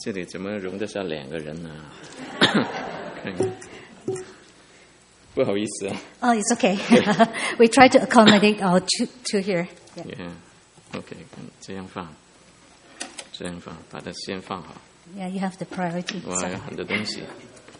这里怎么容得下2个人呢？看看，不好意思啊。 Oh, it's okay. We try to accommodate our two here. OK， 这样放，把它先放好。 Yeah, you have the priority. 哇，有很多东西。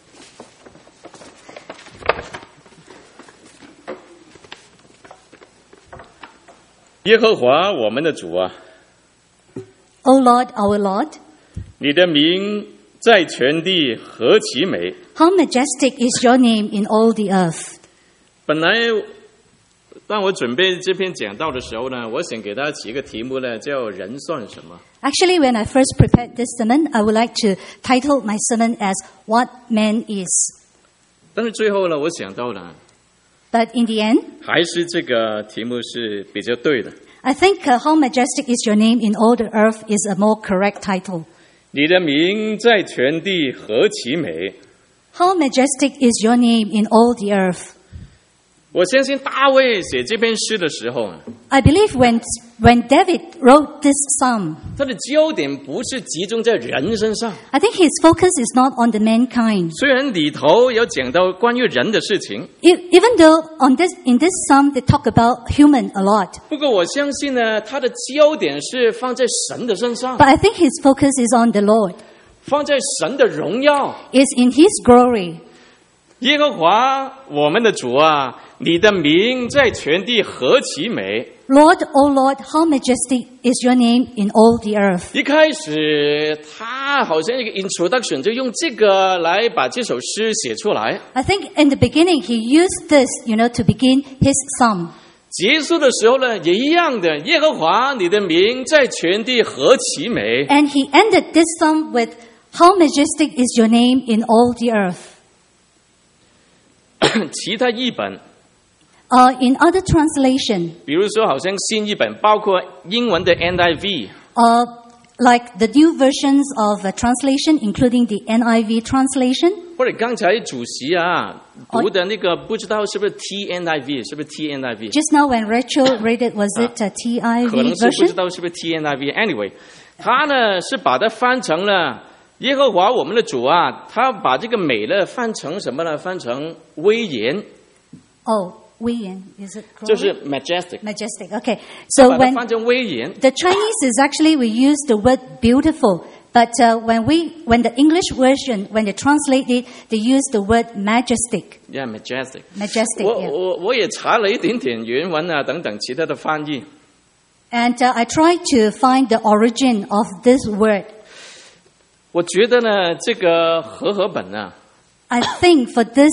耶和华我们的主啊 O Lord, our Lord, 你的名在全地何其美！ how majestic is your name in all the earth. 本来当我准备这篇讲道的时候呢，我想给大家起一个题目呢，叫人算什么。 Actually, when I first prepared this sermon, I would like to title my sermon as What Man Is. 但是最后呢，我想到了， But in the end, 还是这个题目是比较对的。 I think How Majestic Is Your Name in All the Earth is a more correct title. 你的名在全地何其美！ How majestic is your name in all the earth. 我相信大卫写这篇诗的时候， I believe when David wrote this psalm, 他的焦点不是集中在人身上。 I think his focus is not on the mankind. 虽然里头有讲到关于人的事情， Even though in this psalm they talk about human a lot. 不过我相信呢，他的焦点是放在神的身上， But I think his focus is on the Lord. 放在神的荣耀。 Is in his glory. 耶和华我们的主啊，你的名在全地何其美！ Lord, O Lord, how majestic is your name in all the earth. 一开始他好像一个 introduction 就用这个来把这首诗写出来。 I think in the beginning he used this, to begin his psalm. 结束的时候呢，也一样的，耶和华你的名在全地何其美！ And he ended this psalm with, how majestic is your name in all the earth. 其他译本， In other translation, 比如说好像新译本，包括英文的 NIV， like the new versions of translation, including the NIV translation. 或者刚才主席啊读的那个，不知道是不是 TNIV， 是不是 TNIV？ Just now when Rachel read it, was it a 可能 TIV 是不知 version? 道是不是 TNIV。Anyway， 他呢是把它翻成了耶和华我们的主啊，他把这个美呢翻成什么呢？翻成威严， Oh, 威严 is it? 就是 majestic， Majestic. Okay. So 把它 when 翻成威严。 the Chinese is actually we use the word beautiful, but when the English version when they translate it, they use the word majestic. Yeah, majestic. Majestic. 我 Yeah. 我也查了一点点原文啊等等其他的翻译。 And I tried to find the origin of this word. 我觉得呢，这个和本啊， I think for this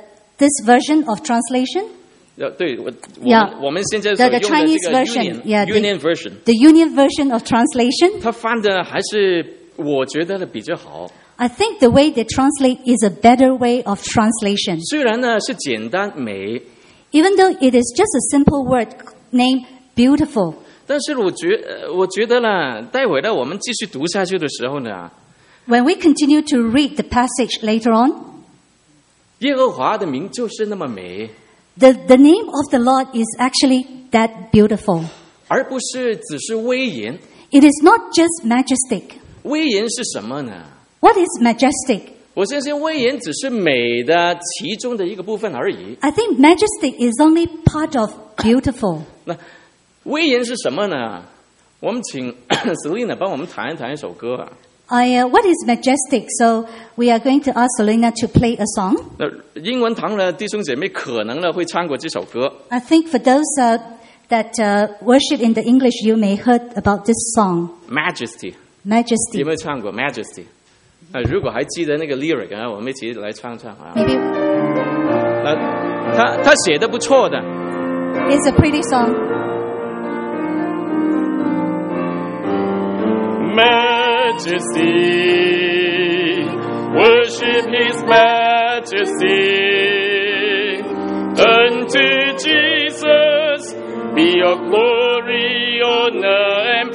version of translation, 对我 Yeah. 我们现在所 the 用的 Chinese 这个 version, yeah, Union version， the Union version of translation, 它翻的还是我觉得的比较好。 I think the way they translate is a better way of translation. 虽然呢是简单美， Even though it is just a simple word named beautiful. 但是我觉得呢，待会呢我们继续读下去的时候呢， When we continue to read the passage later on, 耶和华的名就是那么美， the name of the Lord is actually that beautiful. 而不是只是威严。 It is not just majestic. 威严是什么呢？ What is majestic? 我相信威严只是美的其中的一个部分而已。 I think majestic is only part of beautiful. 那威严是什么呢？我们请 Selina 帮我们弹一弹一首歌啊。 What is majestic? So we are going to ask Selena to play a song. 那英文堂的弟兄姐妹可能呢会唱过这首歌。 I think for those that worship in the English, you may heard about this song, Majesty， Majesty. 有没有唱过 Majesty？ 如果还记得那个 lyric 啊，我们一起来唱唱啊。 Maybe 他写的不错的。 it's a pretty song. Majesty, worship His Majesty. Unto Jesus be all glory, honor, and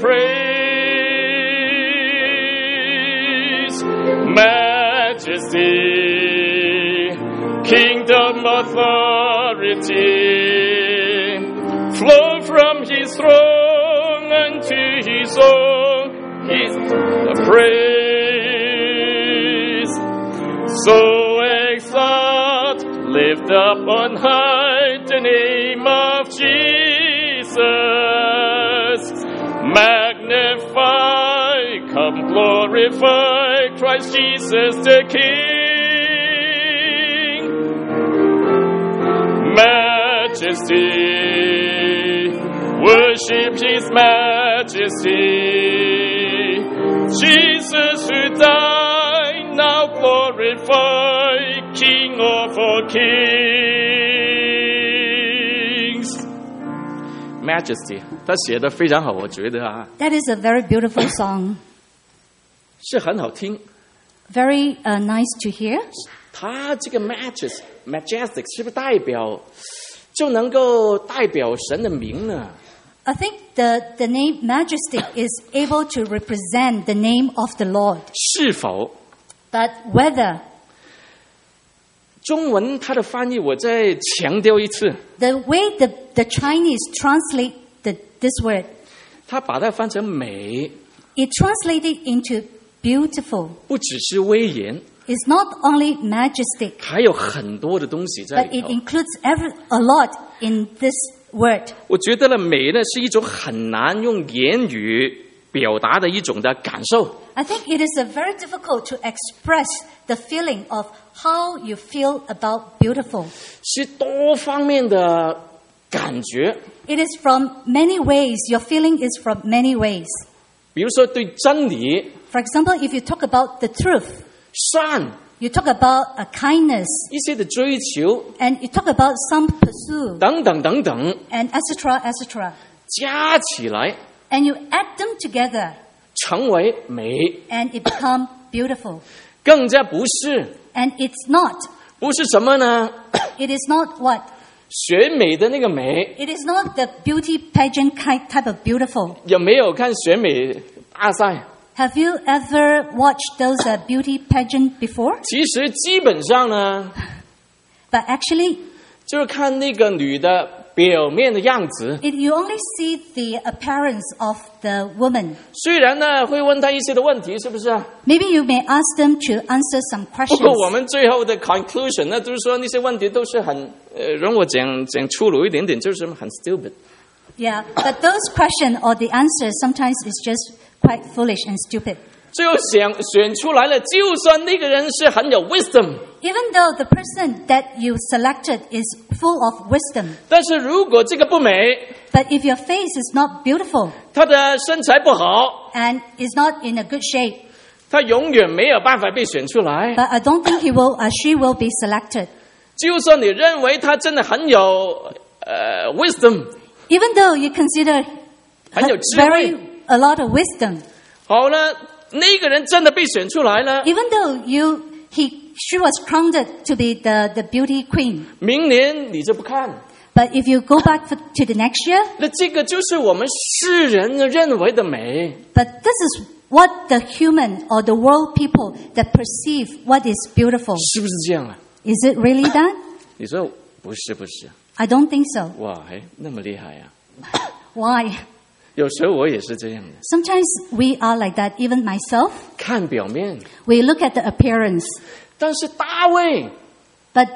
praise. Majesty, kingdom authority, flow from His throne unto His own. His praise. So exalt, lift up on high the name of Jesus. Magnify, come glorify Christ Jesus the King. Majesty, worship His majesty. Jesus who died, now glorify, King of all kings. Majesty, 他写得非常好，我觉得啊。 That is a very beautiful song. 是很好听。 Very nice to hear. 他这个 majestic 是不是代表就能够代表神的名呢？ I think the name Majestic is able to represent the name of the Lord. 是否 But whether 中文它的翻译，我再强调一次， the way the Chinese translate this word, 它把它翻成美， it translated into beautiful. 不只是威严， It's not only majestic, 还有很多的东西在 but 里 it 头。 includes a lot in this word. 我觉得呢，美呢是一种很难用言语表达的一种的感受。 I think it is very difficult to express the feeling of how you feel about beautiful. 是多方面的感觉， It is from many ways. Your feeling is from many ways. 比如说对真理、 For example, if you talk about the truth, 善 you talk about a kindness, 一些的追求 and you talk about some pursuit, 等等等等， and etc., etc. 加起来 And you add them together, 成为美， and it becomes beautiful. 更加不是 And it's not. 不是什么呢？ It is not what? 选美的那个美， It is not the beauty pageant type of beautiful. 有没有看选美大赛？ Have you ever watched those beauty pageant before? 其实基本上呢， But actually, 就是看那个女的表面的样子。 you only see the appearance of the woman. 虽然呢会问她一些的问题，是不是啊？ Maybe you may ask them to answer some 不 questions. 过我们最后的 conclusion 呢，就是说那些问题都是很容我讲粗鲁一点点，就是很 stupid。 Yeah, but those questions or the answers sometimes is just quite foolish and stupid. 最后选出来了，就算那个人是很有 wisdom， Even though the person that you selected is full of wisdom, 但是如果这个不美， but if your face is not beautiful 他的身材不好， and is not in a good shape, 他永远没有办法被选出来。 but I don't think he will or she will be selected. 就算你认为他真的很有wisdom， Even though you consider 很有智慧， a lot of wisdom, 好了，那个人真的被选出来了， even though she was crowned to be the beauty queen, 明年你就不看， but if you go back to the next year, 那这个就是我们世人认为的美。 but this is what the human or the world people that perceive what is beautiful. 是不是这样啊？ Is it really that? 你说不是不是， I don't think so. 哇，那么厉害啊！ Why? 有时候我也是这样的， Sometimes we are like that, even myself. 看表面， We look at the appearance. 但是大卫 But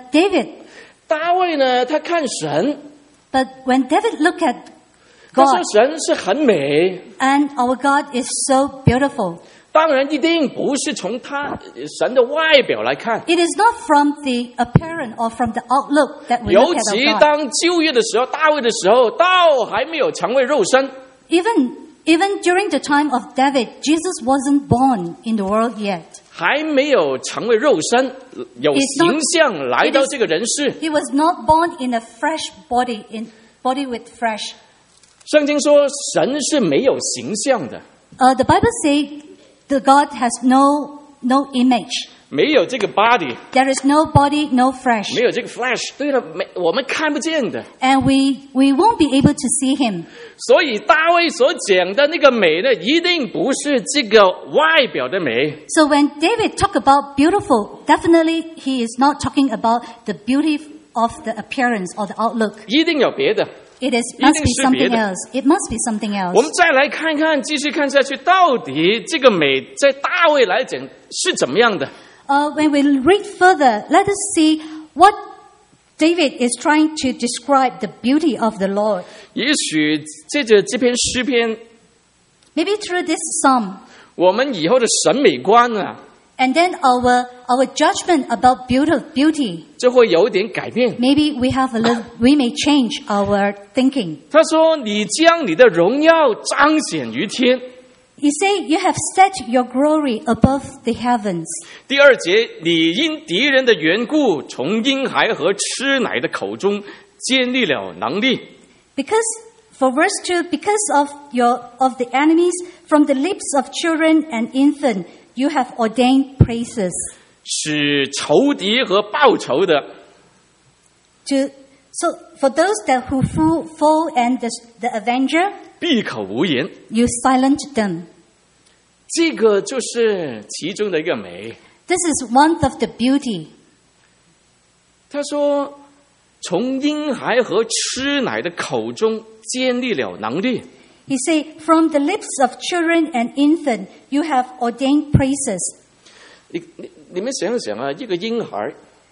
David, 呢，他看神， but when David looked at 他说 God, 神是很美， and our God is so beautiful. 当然一定不是从他神的外表来看， It is not from the appearance or from the outlook that we 尤 look at 其 our God. 当旧约的时候，大卫的时候，道还没有成为肉身， Even during the time of David, Jesus wasn't born in the world yet. 还没有成为肉身，有 It's not- 形象来到这个人世。 He was not born in a fresh body, in body with flesh. 圣经说神是没有形象的， The Bible says the God has no image. 没有这个 body， There is no body, no flesh. 没有这个 flesh。对了，我们看不见的。 And we won't be able to see him. 所以大卫所讲的那个美呢，一定不是这个外表的美。 So when David talked about beautiful, definitely he is not talking about the beauty of the appearance or the outlook. 一定有别的。 It must be 一定是别的。 something else. It must be something 我 else. 们再来看看，继续看下去，到底这个美在大卫来讲是怎么样的？ When we read further, let us see what David is trying to describe the beauty of the Lord. 也许借着这篇诗篇， Maybe through this psalm, 我们以后的审美观啊， and then our judgment about beauty, 就会有一点改变。 maybe we may change our thinking. 他说：“你将你的荣耀彰显于天。” He say, "You have set your glory above the heavens." 第二节，你因敌人的缘故，从婴孩和吃奶的口中建立了能力。 Because for verse 2, because of the enemies from the lips of children and infant, you have ordained praises. 使仇敌和报仇的， So for those who fall and the avenger, 闭口无言。 you silent them. 这个就是其中的一个美。 This is one of the beauty. 他说：“从婴孩和吃奶的口中建立了能力。” He say, "From the lips of children and infant, you have ordained praises." 你们想想啊，一个婴孩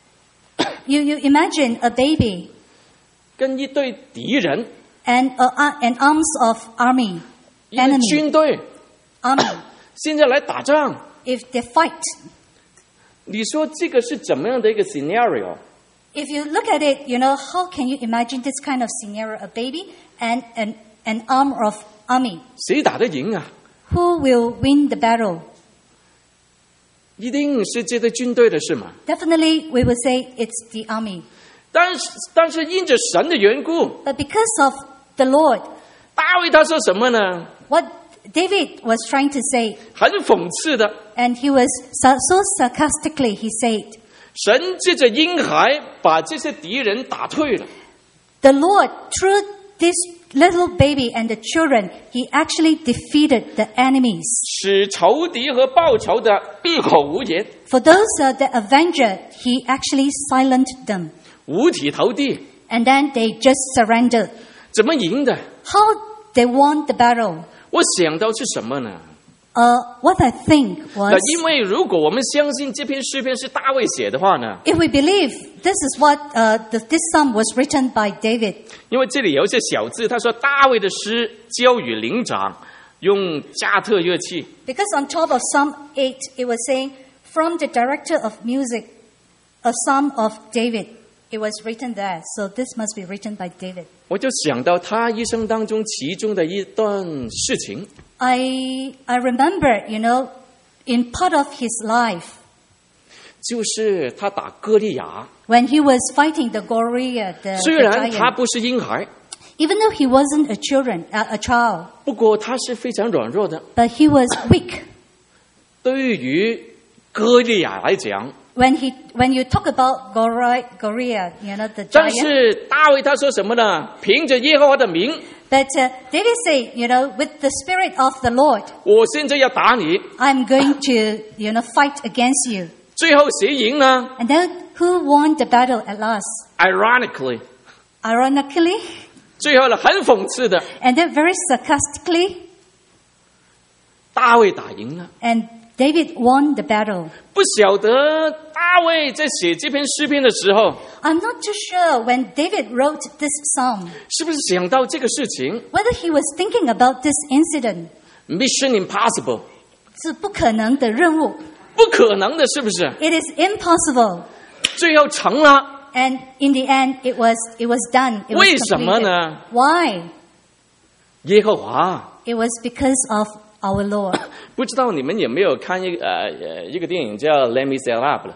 You imagine a baby 跟一队敌人， and an arms of army, 一个 enemy, 军队， army. 现在来打仗， If they fight, 你说这个是怎么样的一个 scenario？ if you look at it, how can you imagine this kind of scenario? A baby and an arm of army. 谁打得赢啊？ Who will win the battle? 一定是这队军队的事嘛。 Definitely, we will say it's the army. 但是因着神的缘故， But because of the Lord, 大卫他说什么呢？ what David was trying to say, 很讽刺的， and he was so sarcastically, he said, 神借着婴孩把这些敌人打退了。 the Lord, through this little baby and the children, he actually defeated the enemies. 使仇敌和报仇的闭口无言， For those the avenger, he actually silenced them. 五体投地。 And then they just surrendered. 怎么赢的？ How they won the battle? 我想到是什么呢？ What I think was, 那因为如果我们相信这篇诗篇是大卫写的话呢， if we believe this is what this psalm was written by David, 因为这里有一些小字，他说大卫的诗交与灵长，用加特乐器。 because on top of Psalm 8, it was saying, from the director of music, a psalm of David. It was written there, so this must be written by David. 我就想到他一生当中其中的一段事情， I remember, in part of his life, 就是他打歌利亚。 when he was fighting the Goliath, the 虽然他 giant, 不是婴孩， even though he wasn't a child, 不过他是非常软弱的。 but he was weak. 对于歌利亚来讲， When you talk about Goliath, the 但 giant, 是大卫他说什么呢？凭着耶和华的名， but David said, with the spirit of the Lord, 我现在要打你。 I'm going to, fight against you. 最后谁赢呢 And then who won the battle at last? ？Ironically， Ironically, 最后呢很讽刺的， and then very sarcastically, 大卫打赢了。 and David won the battle. 不晓得大卫在写这篇诗篇的时候， I'm not too sure when David wrote this psalm, 是不是想到这个事情 whether he was thinking about this incident. ？Mission Impossible， 是不可能的任务。 不可能的，是不是？ It is impossible. 最后成了， And in the end, it was done. It was 为什么 completed. 呢？ Why? 耶和华。 It was because of our Lord. 不知道你们有没有看一个电影叫《Les Miserables》？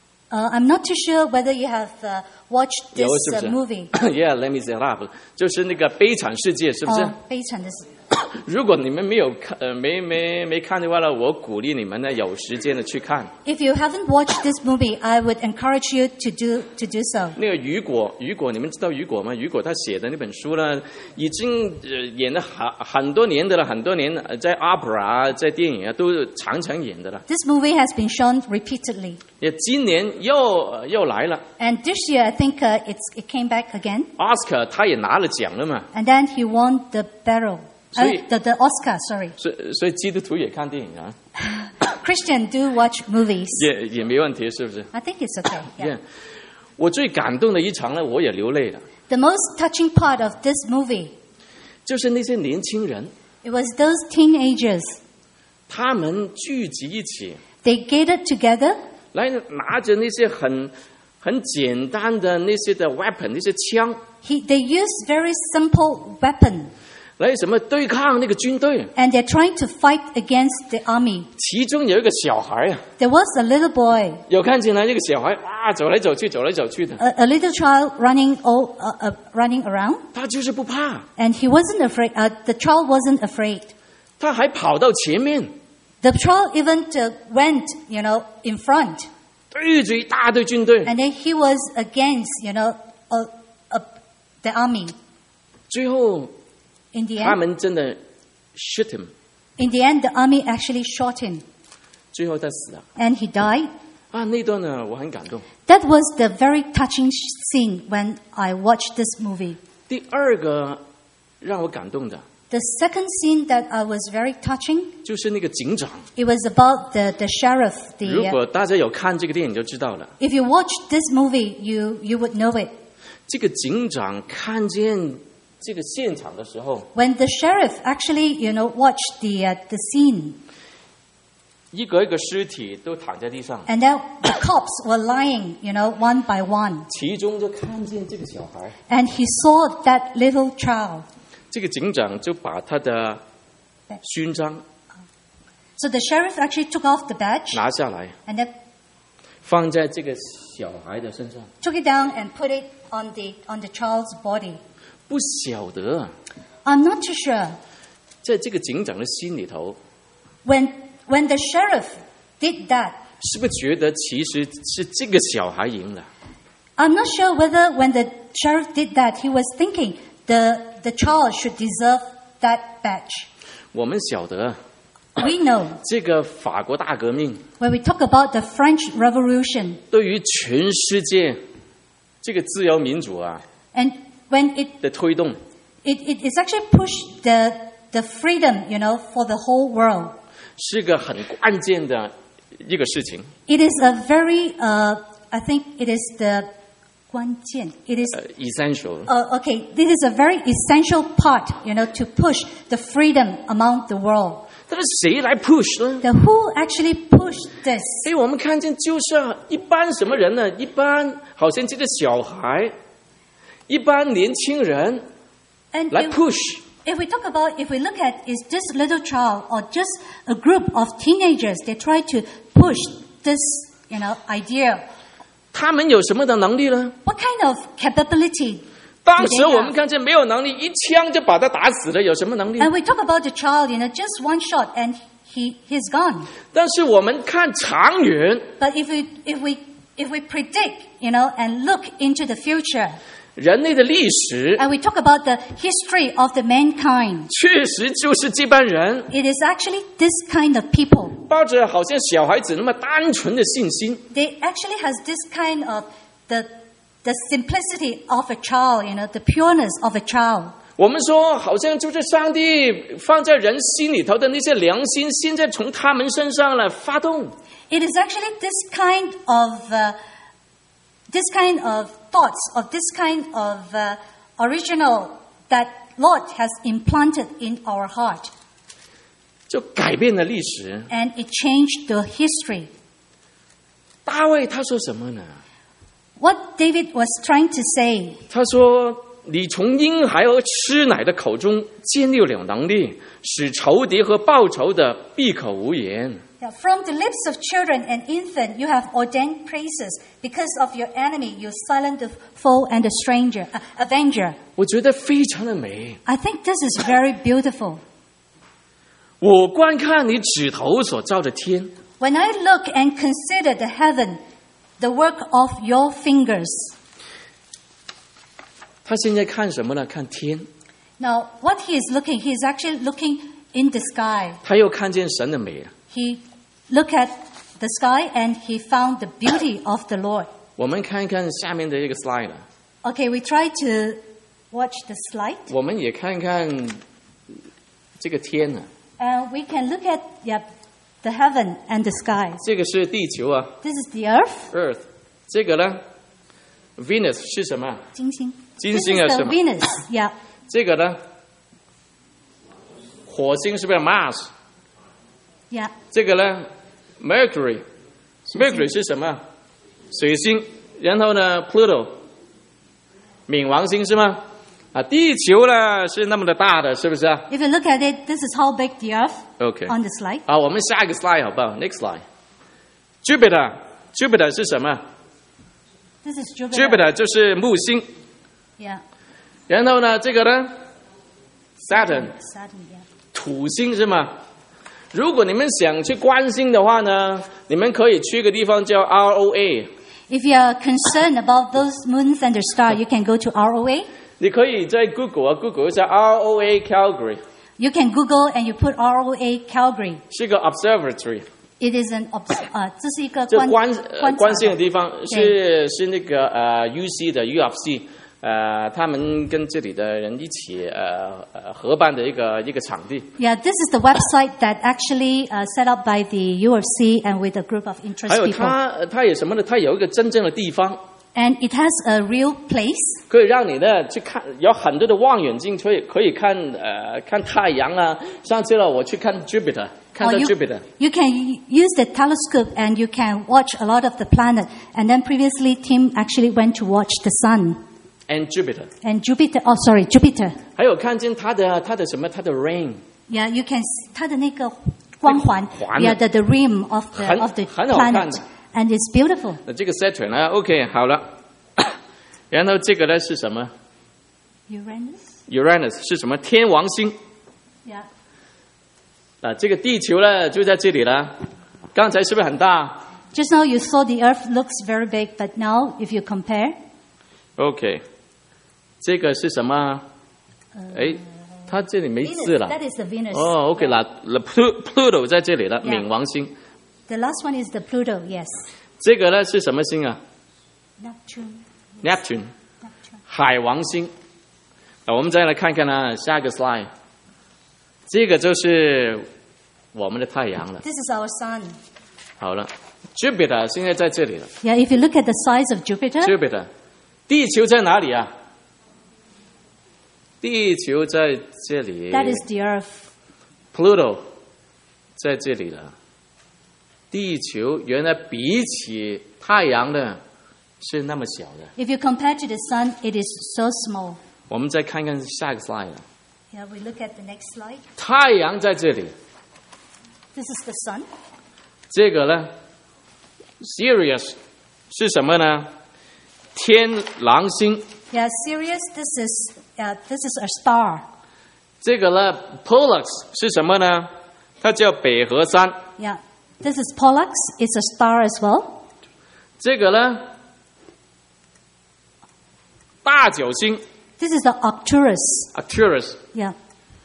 I'm not too sure whether you have watched this 有是不是 movie. Yeah，《Les Miserables》就是那个悲惨世界，是不是？ 悲惨的事。 如果你们没有看，没看的话呢，我鼓励你们呢有时间的去看。 If you haven't watched this movie, I would encourage you to do so. 那个雨果，你们知道雨果吗？雨果他写的那本书呢，已经演了很多年的了，很多年在 opera 啊，在电影啊都常常演的了。 This movie has been shown repeatedly. 也今年又来了。 And this year, I think it came back again. Oscar 他也拿了奖了嘛， And then he won the battle. So you- The Oscar, sorry. 所以基督徒也看电影啊。 Christian do watch movies. 也没问题，是不是 I think it's okay. Yeah. 我最感动的一场呢，我也流泪了， The most touching part of this movie, 就是那些年轻人， it was those teenagers. 他们聚集一起， They gathered together. 来拿着那些很简单的那些的 weapon， 那些枪， They used very simple weapon, 来什么对抗那个军队。 and they're trying to fight against the army. 其中有一个小孩啊， There was a little boy, 有看见了这个小孩啊，走来走去的， a little child running around, 他就是不怕， and he wasn't afraid. The child wasn't afraid. 他还跑到前面， The child even went, in front, 对着一大堆军队， and then he was against, the army. 最后 In the 他 end, 们真的 shoot him， the army actually shot him, 最后他死了 and he died. 啊！那段呢，我很感动。 That was the very touching scene when I watched this movie. 第二个让我感动的， The second scene that I was very touching, 就是那个警长。 it was about the sheriff. 如果大家有看这个电影就知道了， If you watch this movie, you would know it. 这个警长看见这个现场的时候， When the sheriff actually, watched the scene, 一个一个尸体都躺在地上， and then the cops were lying, one by one, 其中就看见这个小孩， and he saw that little child. 这个警长就把他的勋章 So the sheriff actually took off the badge 拿下来， and then 放在这个小孩的身上。 took it down and put it on the child's body. 不晓得， I'm not too sure. 在这个警长的心里头， When the sheriff did that, 是不是觉得其实是这个小孩赢了？ I'm not sure whether when the sheriff did that, he was thinking the child should deserve that badge. 我们晓得， We know 这个法国大革命 when we talk about the French Revolution, 对于全世界这个自由民主啊 and when it 的推动， it's actually pushed the freedom, for the whole world. 是个很关键的一个事情。 It is a very, I think it is the 关键. It is essential， okay. This is a very essential part, to push the freedom among the world. 但是谁来 push 呢？ The who actually pushed this? 哎，我们看见就是一般什么人呢？一般好像这个小孩，一般年轻人 And 来 push。 if we look at is this little child or just a group of teenagers, they try to push this, idea. 他们有什么的能力呢？ What kind of capability? 当时我们看见没有能力，一枪就把他打死了，有什么能力？ And we talk about the child, just one shot and he's gone. 但是我们看长远， But if we predict, and look into the future, 人类的历史 and we talk about the history of the mankind, 确实就是这般人， it is actually this kind of people. 抱着好像小孩子那么单纯的信心， They actually has this kind of the simplicity of a child, the pureness of a child. 我们说好像就是上帝放在人心里头的那些良心，现在从他们身上来发动。 It is actually this kind of thoughts, of this kind of original that Lord has implanted in our heart, 就改变了历史。 and it changed the history. 大卫他说什么呢？ What David was trying to say, 他说：“你从婴孩和吃奶的口中建立了能力，使仇敌和报仇的闭口无言。” from the lips of children and infant, you have ordained praises. Because of your enemy, you silent the foe and the avenger. 我觉得非常的美。 I think this is very beautiful. 我观看你指头所照的天， When I look and consider the heaven, the work of your fingers. 他现在看什么呢？看天。 Now, what he is actually looking in the sky. 他又看见神的美。 He looked at the sky and he found the beauty of the Lord. 我们看一看下面的一个 slide， Okay, we try to watch the slide. 我们也看看这个天呢。 We can look at the heaven and the sky. 这个是地球啊 This is the earth, ，Earth。这个呢，Venus 是什么？ 金星。 金 This 星 is 啊， the 是吗？ Venus. Yeah, 这个呢，火星是不是 Mars？ yeah. 这个呢，Mercury 是什么？水星。然后呢，Pluto， 冥王星是吗？啊，地球呢是那么的大的，是不是啊 If you look at it, this is how big the earth ？OK。 on the slide. 好，我们下一个 slide 好不好 ？Next slide。Jupiter 是什么 This is Jupiter. ？Jupiter 就是木星。 Yeah, 然后呢，这个呢，Saturn Saturn. Yeah. 土星是吗？如果你们想去观星的话呢，你们可以去一个地方叫 ROA。 If you are concerned about those moons and the star, you can go to ROA. 你可以在 Google 一下 ROA Calgary， You can Google and you put ROA Calgary. 是个 observatory， It is an 这是一个就观察星的地方，是那个UC 的 UFC，他们跟这里的人一起合办的一个场地。 Yeah, this is the website that actually set up by the UFC and with a group of 还 interest 有 people. 它有什么呢？它有一个真正的地方， And it has a real place. 可以让你呢去看，有很多的望远镜，可以看看太阳啊。上次呢，我去看 Jupiter， 看到 Jupiter。 you can use the telescope and you can watch a lot of the planet. And then previously, Tim actually went to watch the sun. And Jupiter， And Jupiter, Jupiter. 还有看见它的什么？它的 ring， Yeah, you can see 它的那个光环。 环 Yeah, the rim of the 很 of the 很好看 planet, and it's beautiful. 这个 Saturn 啊 ，OK， 好了。然后这个呢是什么 Uranus. ？Uranus 是什么？天王星。 Yeah. 这个地球呢就在这里了。刚才是不是很大 Just now you saw the Earth looks very big, but now if you compare, ？OK， 这个是什么？哎，它这里没字 Venus, 了。 that is the Venus. 哦 ，OK， Pluto 在这里了， Yeah. 冥王星。 The last one is the Pluto. Yes. 这个呢是什么星啊 Neptune. ？Neptune， Neptune. 海王星。我们再来看看呢，下个 slide。这个就是我们的太阳了。 This is our sun. 好了 ，Jupiter 现在在这里了。 Yeah, if you look at the size of Jupiter, Jupiter， 地球在哪里啊？地球在这里。 that is the Earth. Pluto 在这里了。地球原来比起太阳呢是那么小的。 If you compare to the sun, it is so small. 我们再看看下一个 slide 了。 Yeah, we look at the next slide. 太阳在这里， This is the sun. 这个呢 ，Sirius 是什么呢？天狼星。 Yeah, Sirius. This is a star. 这个呢 ，Pollux 是什么呢？它叫北河山。 Yeah, this is Pollux. It's a star as well. 这个呢，大角星 This is the Arcturus. Arcturus。 Yeah,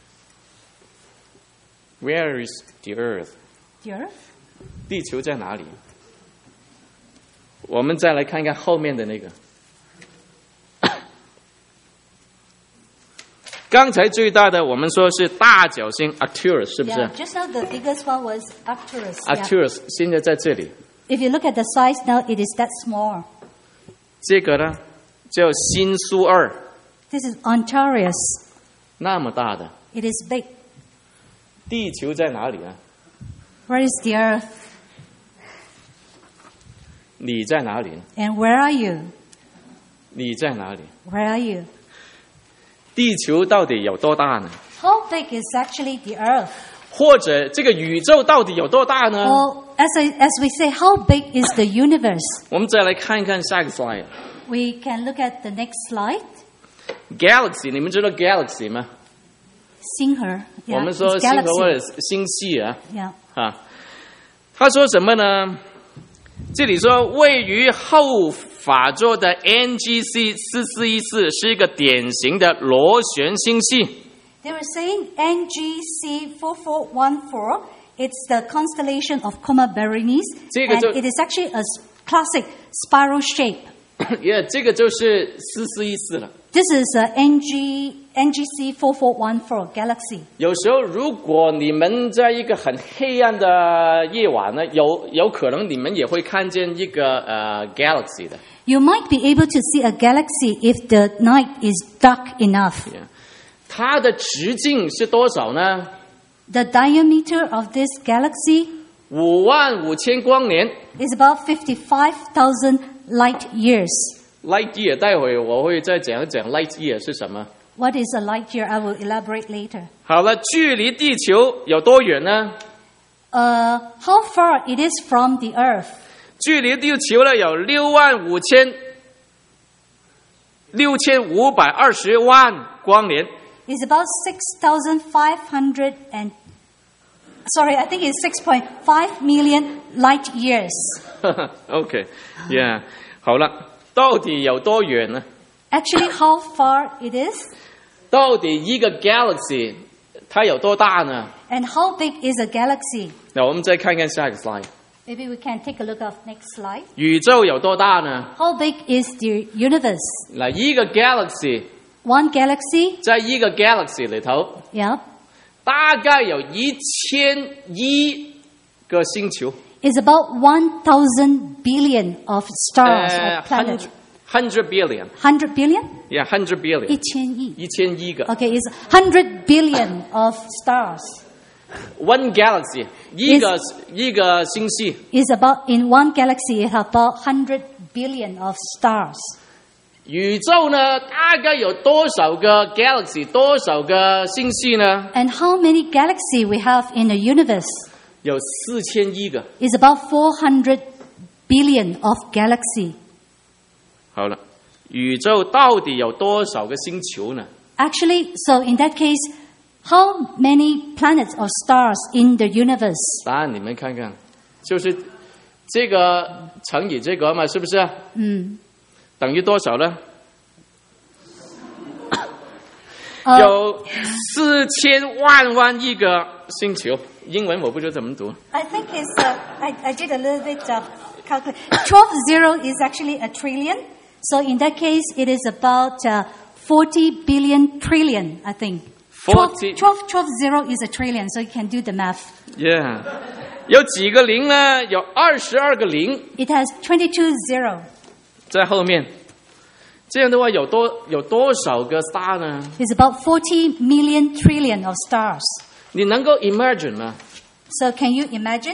Where is the Earth？ the Earth. 地球在哪里？我们再来看看后面的那个。刚才最大的我们说是大角星 Arcturus， 是不是 Yeah, just now the biggest one was Arcturus. Yeah. ？Arcturus 现在在这里， If you look at the size now, it is that small. 这个呢叫新苏二， This is Ontaris. 那么大的。 It is big. 地球在哪里啊？ Where is the Earth? 你在哪里？ And where are you? 你在哪里？ Where are you? 地球到底有多大呢？ How big is actually the Earth? 或者这个宇宙到底有多大呢？ Or as we say, how big is the universe? 我们再来看一看下个 slide。 We can look at the next slide. Galaxy， 你们知道 Galaxy 吗？ 星河. 我 Yeah, 们说 it's 星河或 galaxy. 者星系啊。 Yeah. 他说什么呢？这里说位于后法座的 NGC 4414是一个典型的螺旋星系。 They were saying NGC 4414. It's the constellation of Coma Berenice, 这个 and 就- it is actually a classic spiral shape. 这个就是4414了。 This is NG NGC 4414 galaxy. 有时候，如果你们在一个很黑暗的夜晚呢，有可能你们也会看见一个galaxy 的。 You might be able to see a galaxy if the night is dark enough. 它的直径是多少呢？ The diameter of this galaxy 55000光年。 is about 55,000 light years. Light year， 待会我会再讲一讲 light year 是什么。 What is a light year? I will elaborate later. 好了，距离地球有多远呢？ How far it is from the Earth? 距离地球呢有6520万光年。 It's about 6,500 and sorry, I think it's 6.5 million light years. OK， yeah， 好了，到底有多远呢？ Actually, how far it is? 到底一个 galaxy 它有多大呢？ And how big is a galaxy? 那我们再看看下一个 slide。 Maybe we can take a look at next slide. 宇宙有多大呢？ How big is the universe? 那一个 galaxy One galaxy, 在一个 galaxy 里头， yeah, 大概有1000亿个星球。 is about 1,000 billion of stars or planets. 100 billion， 100 billion? yeah， 100 billion， 1000亿. 1000亿个。 Okay, it's 100 billion of stars. One galaxy， 一个星系。 Is about in one galaxy, it has about 100 billion of stars. 宇宙呢，大概有多少个 galaxy， 多少个星系呢？ And how many galaxies we have in the universe? 有4000亿个。 Is about 400 billion of galaxy. 好了，宇宙到底有多少个星球呢？ Actually, so in that case, how many planets or stars in the universe? 答案你们看看，就是这个乘以这个嘛，是不是？等于多少呢？有4000万亿个星球。英文我不知道怎么读。 I think it's, I did a little bit of calculation. 12 is actually a trillion. So in that case, it is about 40 billion trillion, I think. 40 12 is a trillion, so you can do the math. Yeah， 有几个零呢？有22个零。 It has 22 zero. 在后面，这样的话有多少个 star 呢？ It's about 40 million trillion of stars. 你能够 imagine 吗 So can you imagine?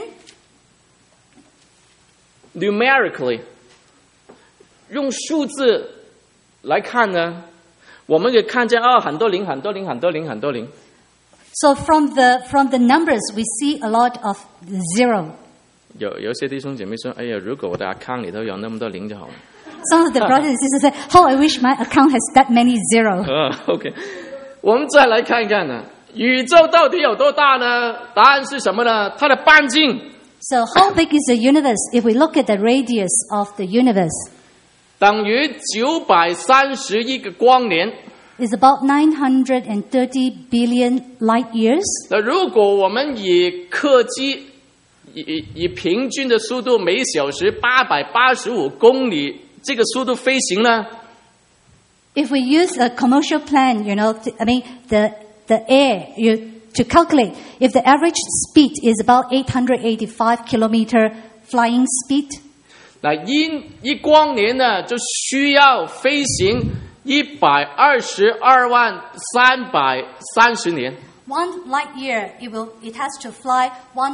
？Numerically， 用数字来看呢，我们可以看见很多零，很多零，很多零，很多零。 So from the numbers, we see a lot of zero. 有些弟兄姐妹说：“哎呀，如果我的 account 里头有那么多零就好了。” Some of the brothers and sisters say, "Oh, I wish my account has that many zero." OK， 我们再来看一看呢，宇宙到底有多大呢？答案是什么呢？它的半径 So how big is the universe? If we look at the radius of the universe, 等于930亿个光年。 is about 930 billion light years. 那如果我们以客机以平均的速度每小时885公里这个速度飞行呢？ If we use a commercial plane, the air, to calculate, if the average speed is about 885 kilometer flying speed, 那一光年呢，就需要飞行122万330年。 one light year, it has to fly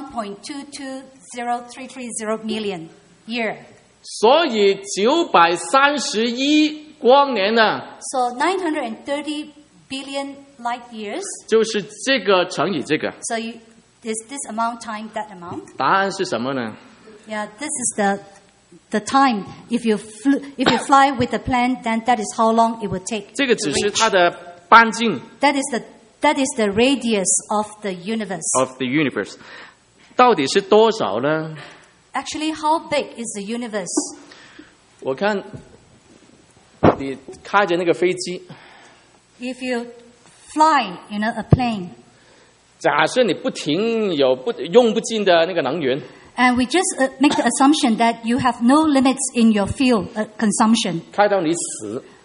1.220330 million year. 所以931光年呢， So 930 billion light years. 就是这个乘以这个。 So is this amount times that amount? 答案是什么呢？ Yeah, this is the time. If you fly with the plane, then that is how long it will take. 这个 to 只是 reach. 它的半径 That is the radius of the universe. of the universe， 到底是多少呢？ Actually, how big is the universe? 我看你开着那个飞机， If you fly, a plane, 假设你不停用不尽的那个能源， and we just make the assumption that you have no limits in your fuel consumption 开到你死，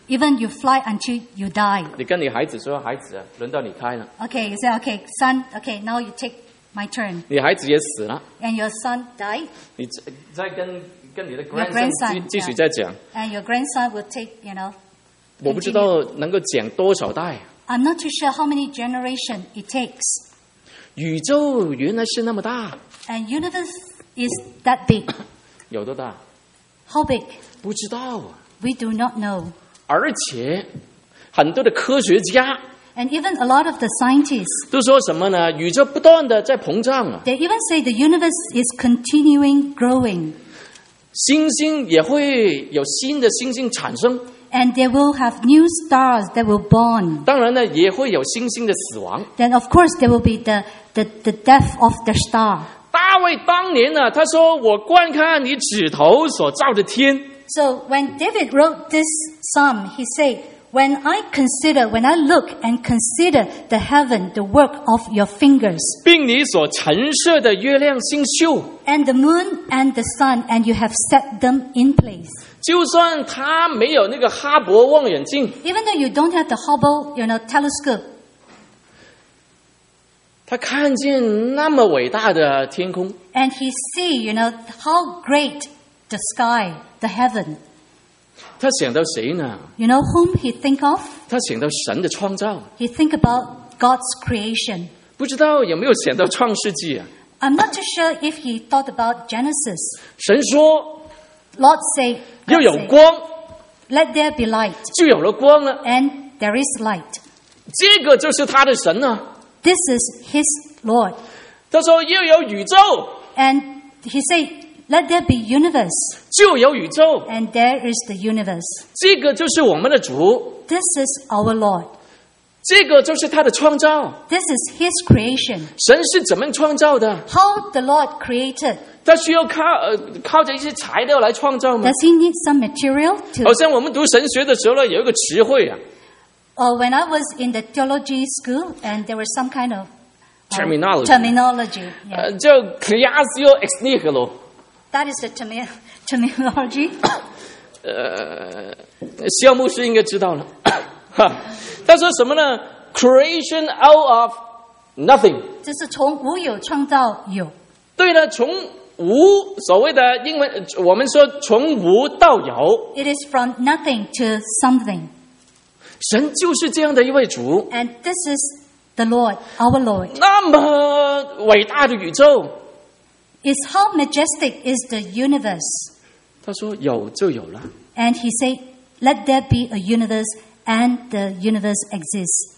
Even you fly until you die. 你跟你孩子说，孩子啊，轮到你开了。 Okay, you say, okay, son, okay, now you take my turn. 你孩子也死了， And your son died, 你再跟你的 grandson， grandson 继续再讲。 and your grandson will take, 我不知道能够讲多少代。 I'm not too sure how many generations it takes. 宇宙原来是那么大， And universe is that big. 有多大？ How big? 不知道啊。 We do not know. 而且很多的科学家 And even a lot of the scientists, 都说什么呢？宇宙不断的在膨胀啊， they even say the universe is continuing growing. 星星也会有新的星星产生， And they will have new stars that will born. 当然呢，也会有星星的死亡。 Then of course there will be the death of the star. 大卫当年呢，他说：“我观看你指头所造的天。” So when David wrote this psalm, he said, when I look and consider the heaven, the work of your fingers, 并你所陈设的月亮星宿， and the moon and the sun, and you have set them in place. 就算他没有那个哈勃望远镜， Even though you don't have the Hubble, telescope, 他看见那么伟大的天空， and he see, how great the sky, the heaven. 他想到谁呢？ You know whom he think of? 他想到神的创造， He think about God's creation. 不知道有没有想到创世纪啊？ I'm not too sure if he thought about Genesis. 神说 Lord say, 要 God 有 say, 光， let there be light, 就有了光了。 and there is light. 这个就是他的神呢、啊。 This is his Lord. 他说要有宇宙， And he said, let there be universe, 就有宇宙。 and there is the universe. 这个就是我们的主， This is our Lord. 这个就是他的创造。 This is his creation. 神是怎么创造的？ How the Lord created. 他需要靠着一些材料来创造吗？ Does he need some material 好 to? 像我们读神学的时候呢，有一个词汇啊 When I was in the theology school, and there was some kind of Terminology. terminology. Yeah. 叫 creatio ex nihilo。 That is the terminology. 肖牧师应该知道了。哈，他说什么呢 ？Creation out of nothing。 就是从无有创造有。 对了，从无所谓的英文，我们说从无到有， It is from nothing to something. 神就是这样的一位主。 And this is the Lord, our Lord. 那么伟大的宇宙， Is how majestic is the universe. 他说有就有了。 And he said, let there be a universe, and the universe exists.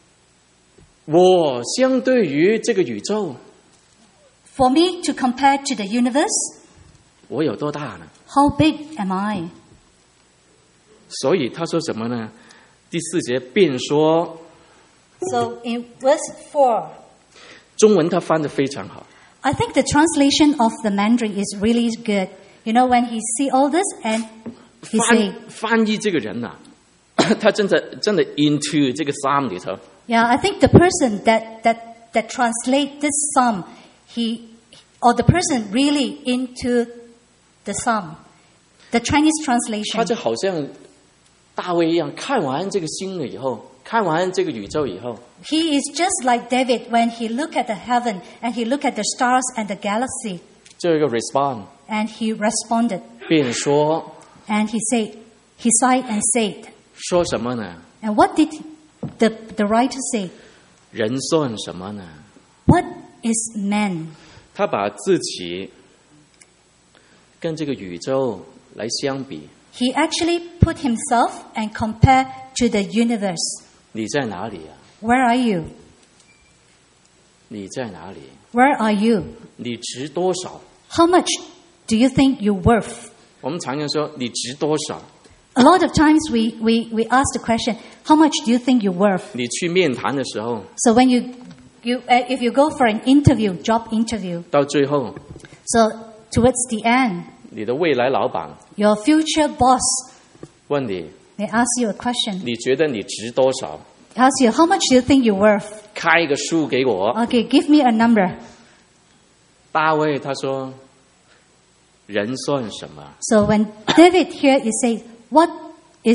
我相对于这个宇宙， For me to compare to the universe, 我有多大呢？ how big am I? 所以他说什么呢？第4节便说， So in verse 4, 中文他翻得非常好。 I think the translation of the Mandarin is really good. When he see all this and he say, 翻译这个人呐、他真的 into 这个 psalm 里头。 yeah, I think the person that translate this psalm, the person really into the psalm, the Chinese 他 translation. 就好像大卫一样，看完这个星了以后，看完这个宇宙以后， He is just like David when he look at the heaven and he look at the stars and the galaxy, 就有一个 respond， and he responded 便说 and he sighed and said, 说什么呢？ and what did the writer say? 人算什么呢？ What is man? 他把自己跟这个宇宙来相比， He actually put himself and compare to the universe. 你在哪里啊？ Where are you? 你在哪里？ Where are you? 你值多少？ How much do you think you're worth? 我们常常说你值多少？ A lot of times we ask the question, how much do you think you're worth? 你去面谈的时候， So when if you go for an interview, job interview, 到最后， so towards the end, 你的未来老板 your future boss 问你， may ask you a question. 你觉得你值多少？ Ask you, how much do you think you're worth? 开一个数给我。 Okay, give me a number. 大卫他说，人算什么？ So when David here is saying, what is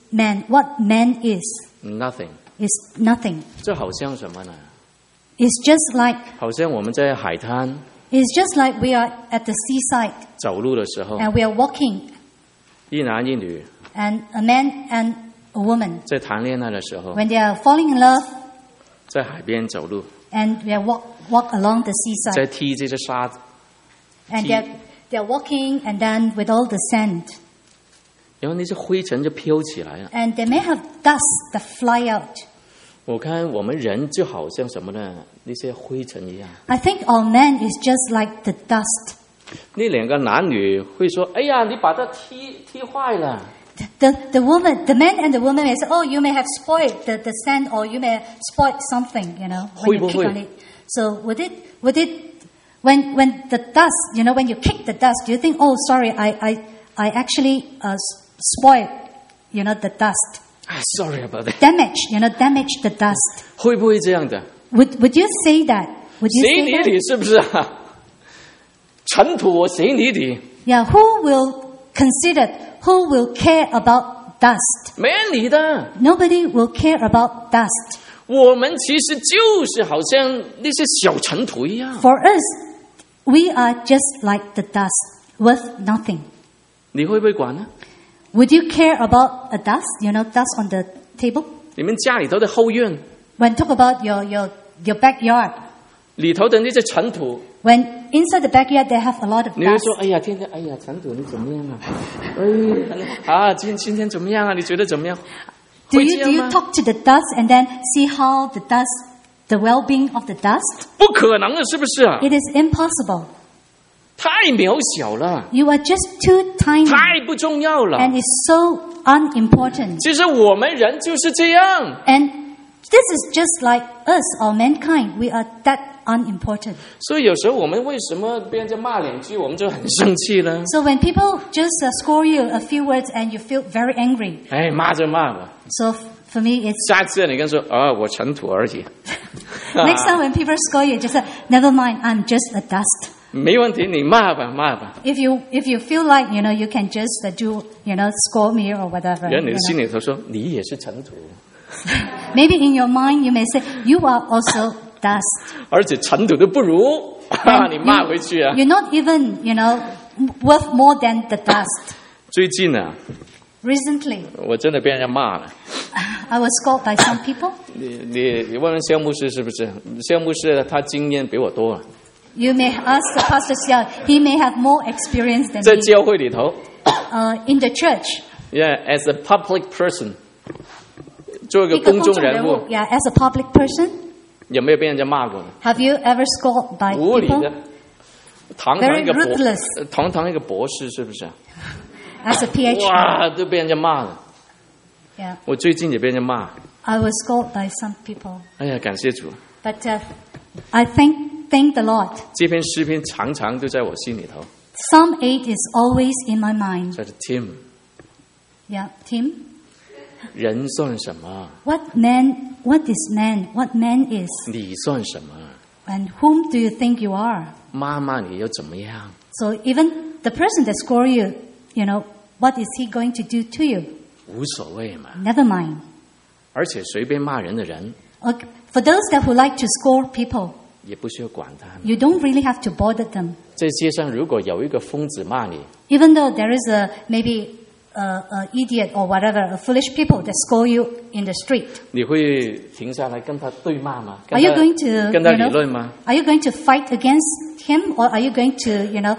man, what man is Nothing。 nothing. 这好像什么呢？ It's just like 好像我们在海滩 it's just like we are at the seaside 走路的时候， and we are walking, 一男一女 and a man and a woman 在谈恋爱的时候， when they are falling in love 在海边走路， and they are walk along the 在 seaside 踢这些沙子， and they're walking and then with all the sand 然后那些灰尘就飘起来了。 and they may have dust that fly out. 我看我们人就好像什么呢？那些灰尘一样。 I think our man is just like the dust. 那两个男女会说：“哎呀，你把它踢坏了。” The woman, the man and the woman may say, "Oh, you may have spoiled the sand, or you may have spoiled something, when you kick on it." So would it when the dust, when you kick the dust, do you think, "Oh, sorry, I actually spoiled, the dust, Sorry about that。 damage the dust." 会不会这样的？ Would you say that? Would you 谁 say 理 that? 你是不是啊？尘土我谁理你？ Yeah, who will consider? Who will care about dust? 没人理的。 Nobody will care about dust. 我们其实就是好像那些小尘土一样。 For us, we are just like the dust, worth nothing. 你会不会管呢？ Would you care about a dust? Dust on the table? 你们家里头的后院 When talk about your backyard, 里头的那些尘土， when inside the backyard they have a lot of 你会 dust. 说：“哎呀，天天，哎呀，尘土你怎么样啊？今天怎么样啊？你觉得怎么样？” Do 会这 you 样吗？ talk to the dust and then see how the well-being of the dust? 不可能的，是不是啊？ It is impossible. 太渺小了， You are just too tiny 太不重要了。 and it's so unimportant. 其实我们人就是这样， And this is just like us or mankind. We are that unimportant. 所以有时候我们为什么被人家骂两句，我们就很生气呢？ So when people just score you a few words and you feel very angry. 哎，骂就骂吧。 So for me, it's 下次你跟说我尘土而已， next time when people score you, just say, never mind, I'm just a dust. 没问题，你骂吧，骂吧。 If you feel like you can just do score me or whatever. 然后你的心里头说你也是尘土， Maybe in your mind you may say you are also dust. 而且尘土都不如，你骂回去啊。 You're not even worth more than the dust. 最近啊， Recently, 我真的被人家骂了。 I was scolded by some people. 你问问肖牧师是不是？肖牧师他经验比我多啊， You may ask the pastor Xiao. He may have more experience than 在 me. 教会里头 In the church, ，as a public person， 做一个公众人物， Yeah, as a public person, 有没有被人家骂过呢？ have you ever scolded by 无理 people? 的，堂堂一个 Very ruthless. 堂堂一个博士，是不是？ As a PhD, 哇，都被人家骂了。 yeah, 我最近也被人家骂， I was scolded by some people. 哎呀，感谢主， But I thank the Lord. 这篇诗篇常常都在我心里头。 Psalm 8 is always in my mind. 这是 Tim， Yeah, Tim. 人算什么？ What is man? What man is? 你算什么？ And whom do you think you are? 妈妈你又怎么样？ So even the person that score you, what is he going to do to you? 无所谓嘛。 Never mind. 而且随便骂人的人， Okay. For those that who like to score people, 也不需要管他们。 you don't really have to bother them. 在街上如果有一个疯子骂你， Even though there is maybe a idiot or whatever, a foolish people that score you in the street. 你会停下来跟他对骂吗？ Are you going to, 跟他理论吗？ are you going to fight against him, or are you going to,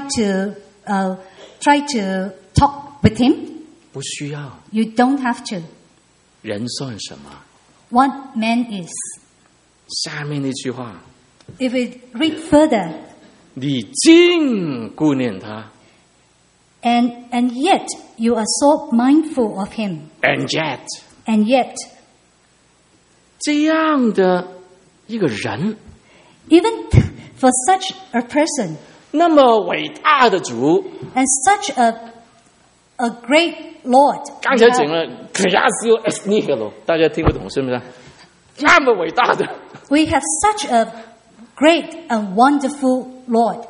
try to talk with him? 不需要。 You don't have to. 人算什么？ What man is. 下面那句话， If we read further, 你竟顾念他 and yet you are so mindful of him, ，and yet， and yet, 这样的一个人， even for such a person 那么伟大的主， and such a great Lord, 刚才讲了 creatio ex nihilo， 大家听不懂是不是？那么伟大的， we have such a great and wonderful Lord.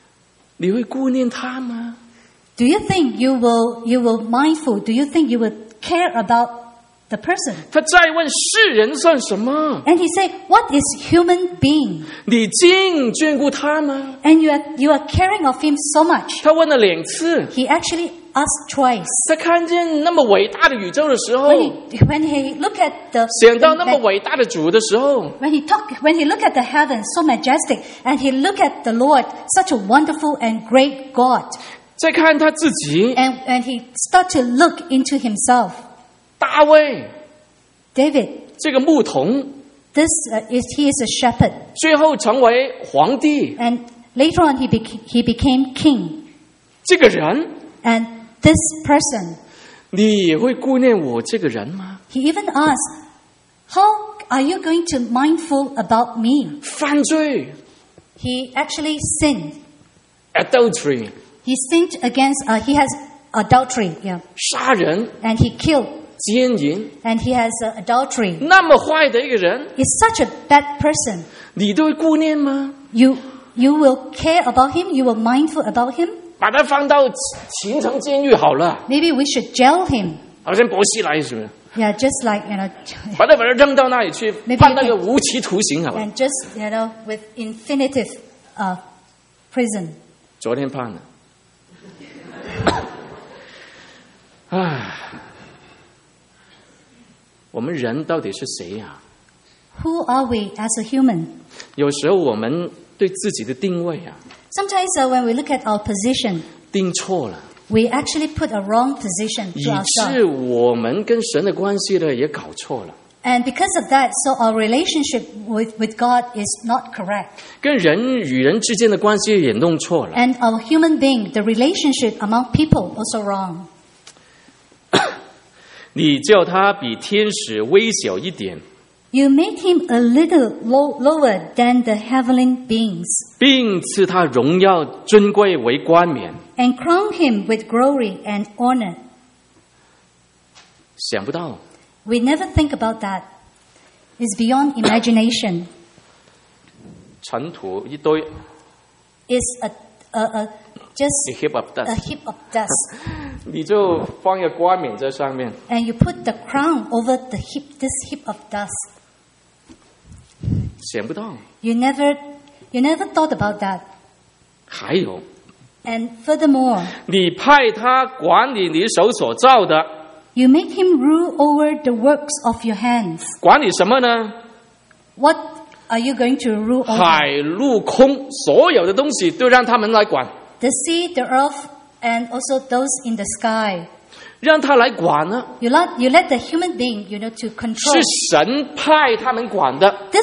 你会顾念他吗？ Do you think you will mindful? Do you think you will care about the person. 他再问世人算什么？ And he said, what is human being? 你竟眷顾他吗？ And you are caring of him so much. 他问了2次。 He actually asked twice. 他看见那么伟大的宇宙的时候， When he looked at the 想到那么伟大的主的时候， when he looked at the heavens so majestic, and he looked at the Lord, such a wonderful and great God, 再看他自己， and he started to look into himself. 大卫 David, 这个牧童， he is a shepherd, 最后成为皇帝。 and later on he became king. 这个人， And this person, 你也会顾念我这个人吗？ he even asked, how are you going to mindful about me? 犯罪 He actually sinned. ，adultery， He sinned against, he has adultery, yeah. 杀人、 And he killed, 奸淫， and he has adultery. 那么坏的一个人， He's such a bad person. 你都会顾念吗？ You will care about him? You will mindful about him? 把他放到秦城监狱好了， Maybe we should jail him. 好像薄熙来是不是？ Yeah, just like, 把他扔到那里去， Maybe 判那个无期徒刑好了。 and just, with infinitive prison. 昨天判了。唉，我们人到底是谁呀？ Who are we as a human? 有时候我们对自己的定位啊， Sometimes when we look at our position, 定错了， we actually put a wrong position 以 to 致 ourselves. 我们跟神的关系呢也搞错了， And because of that, so our relationship with God is not correct. 跟人与人之间的关系也弄错了。 And our human being, the relationship among people also wrong. 你叫他比天使微小一点， You made him a little lower than the heavenly beings, 并赐他荣耀尊贵为冠冕。 and crowned him with glory and honor. 想不到 We never think about that. It's beyond imagination. 尘土一堆 It's a just ，a heap of a dust， heap of dust, 你就放一个冠冕在上面。 and you put the crown over this heap of dust. 想不到， You never thought about that. 还有 And furthermore, 你派他管理你手所造的， you make him rule over the works of your hands. 管理什么呢？ What are you going to rule over? 海陆空所有的东西都让他们来管， The sea, the earth, and also those in the sky. 让他来管呢， You let the human being, to 是 control. 神派他们管的， This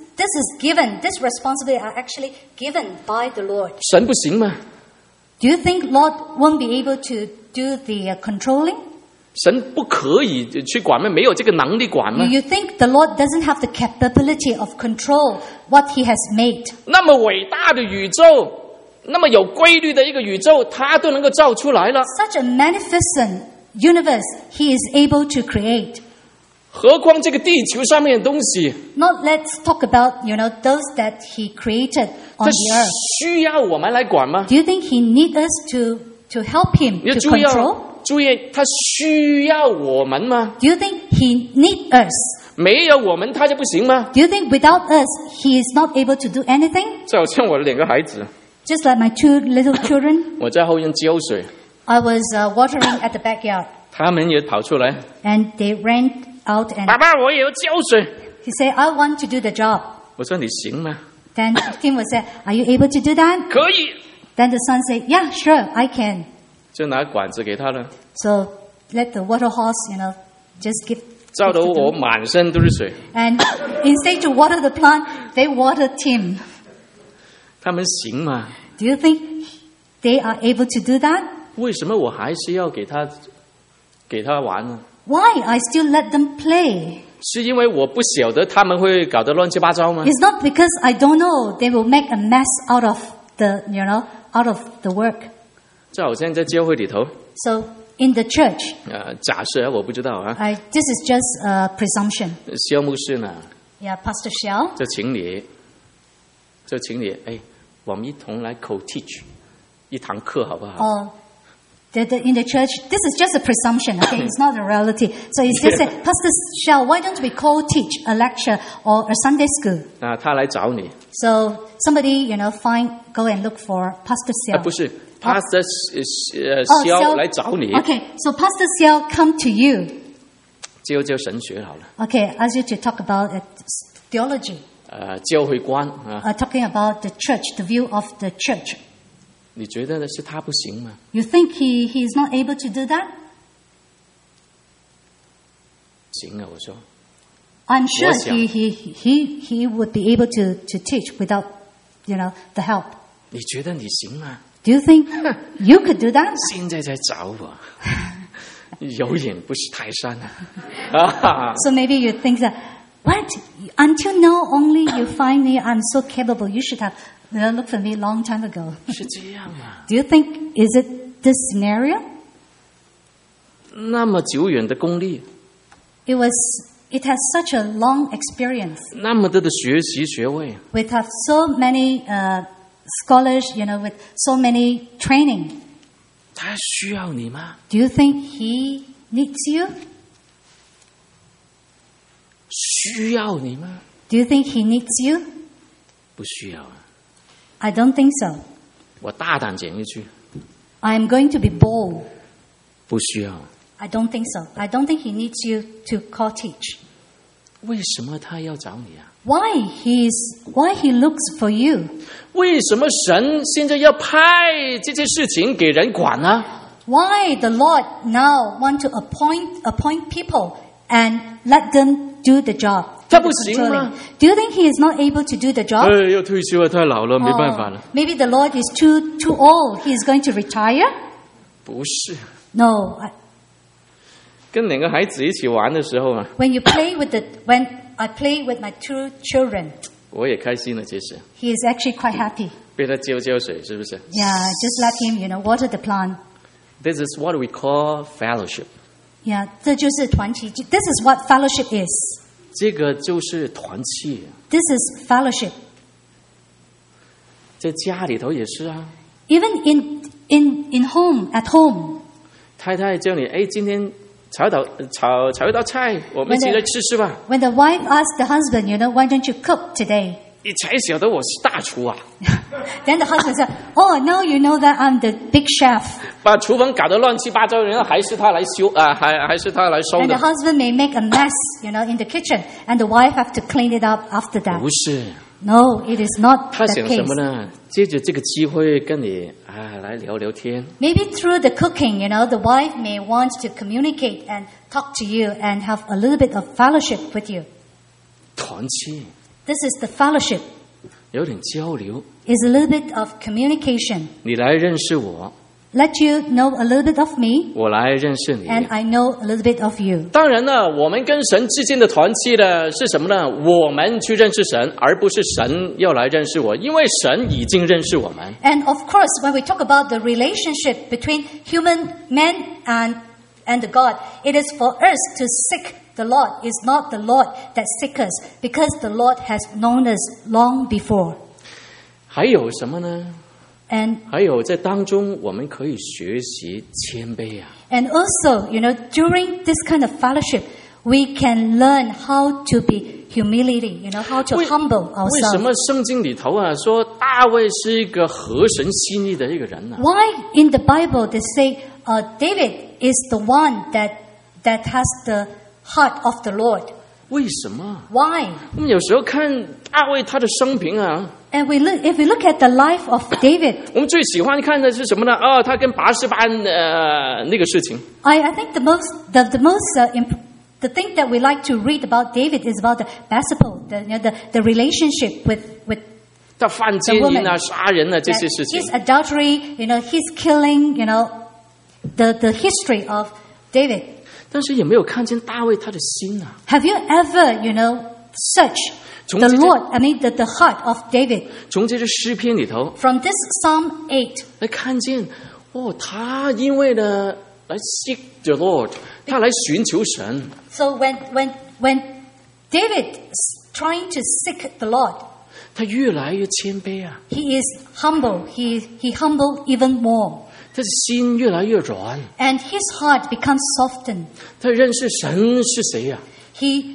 is given. This responsibility are actually given by the Lord. 神不行吗？ Do you think Lord won't be able to do the controlling? 神不可以去管吗？没有这个能力管吗？ You think the Lord doesn't have the capability of control what He has made? 那么伟大的宇宙，那么有规律的一个宇宙，他都能够造出来了， Such a magnificent universe He is able to create. 何况这个地球上面的东西， Not let's talk about, those that He created on 这 the earth. 需要我们来管吗？ Do you think He needs us to help Him 你要 to 注意 control? 注意，他需要我们吗？ Do you think He needs us? 没有我们，他就不行吗？ Do you think without us He is not able to do anything? 就好像我的2个孩子， Just like my 2 little children, 我在后院浇水， I was watering at the backyard, 他们也跑出来， and they ran out and 爸爸，我也要浇水。 he said, I want to do the job. 我说你行吗？ Then Tim would say, are you able to do that? 可以， Then the son said, yeah, sure, I can. 就拿管子给他了， So let the water horse, just give. 照得我满身都是水。 And instead to water the plant, they watered Tim. 他们行吗？ Do you think they are able to do that? 为什么我还是要给他玩呢？ Why I still let them play? 是因为我不晓得他们会搞得乱七八糟吗？ It's not because I don't know they will make a mess out of out of the work. 就好像在教会里头， So in the church, 假设我不知道啊， this is just a presumption. 肖牧师呢， Yeah, Pastor Xiao. 就请你，哎，我们一同来 co-teach 一堂课好不好？ In the church, this is just a presumption, okay? It's not a reality. So it's just said, Pastor Xiao, why don't we co-teach a lecture or a Sunday school? 他来找你， So somebody, go and look for Pastor Xiao. 不是，Pastor 肖来找你， Okay, so Pastor Xiao come to you. 教神学好了， Okay, ask you to talk about theology. 教会观 Talking about the church, the view of the church. 你觉得是他不行吗？ You think he is not able to do that? 行啊，我说， I'm sure 我想。 he would be able to teach without, the help. 你觉得你行吗？ Do you think you could do that? 现在在找我，有眼不识泰山啊！ So maybe you think that, what? Until now only you find me, I'm so capable. You should have looked for me a long time ago. 是这样啊， Do you think, is it this scenario? 那么久远的功力， It has such a long experience. 那么多的学习学位， We have so many scholars, with so many training. 他需要你吗？ Do you think he needs you? 需要你吗？ Do you think he needs you? 不需要啊！ I don't think so. 我大胆讲一句， I am going to be bold. 不需要。 I don't think so. I don't think he needs you to co-teach. 为什么他要找你啊？ Why he looks for you? 为什么神现在要派这些事情给人管呢？ Why the Lord now want to appoint people and let them do the job? 他不行吗？ Do you think he is not able to do the job? 要退休了，太老了，没办法了。 Maybe the Lord is too old. He is going to retire? 不是， No. 跟两个孩子一起玩的时候啊， When I play with my 2 children, 我也开心了。其实 he is actually quite happy. 被他浇水，是不是 Yeah, just let him, water the plant. ？This is what we call fellowship。 Yeah, 这就是团契. This is what fellowship is. 这个就是团契， This is fellowship. 在家里头也是啊。 Even in home, at home. 太太叫你，今天炒一道菜，我们一起来吃吃吧。 When the wife asks the husband, why don't you cook today? 你才晓得我是大厨啊！ Then the husband said, oh, now you know that I'm the big chef. 把厨房搞得乱七八糟，然后还是他来修啊，还是他来收 And the 的。 husband may make a mess, in the kitchen, and the wife have to clean it up after that. 不是， No, it is not 他 the 想什 case. 么呢？借着这个机会跟你来聊聊天。 Maybe through the cooking, the wife may want to communicate and talk to you and have a little bit of fellowship with you. 团契 This is the fellowship. 有点交流， Is a little bit of communication. 你来认识我， Let you know a little bit of me, 我来认识你。 and I know a little bit of you. 当然呢，我们跟神之间的团契呢是什么呢？我们去认识神，而不是神要来认识我，因为神已经认识我们。 And of course, when we talk about the relationship between human man and the God, it is for us to seek the Lord. It's not the Lord that seeks us, because the Lord has known us long before. 还有什么呢？ And 还有在当中，我们可以学习谦卑啊。 And also, during this kind of fellowship, we can learn how to be humility, how to humble 为什 ourselves. 么圣经里头啊说大卫是一个合神心意的一个人呢、 Why in the Bible they say David is the one that has the heart of the Lord? 为什么？ Why? 我们有时候看大卫他的生平啊， And if we look at the life of David, 我们最喜欢看的是什么呢？他跟拔示巴那个事情。 I think the thing that we like to read about David is about the Bathsheba, the relationship with 他犯奸淫啊、杀人啊这些事情。 his adultery, his killing, the history of David. 但是也没有看见大卫他的心啊。 Have you ever, searched the Lord, the heart of David? 从这些诗篇里头， From this Psalm 8, 来看见他因为呢来 seek the Lord， 他来寻求神。 so when David is trying to seek the Lord, 他越来越谦卑啊。 he is humble. He humble even more. 他的心越来越软。 And his heart becomes softened. 他认识神是谁呀、 He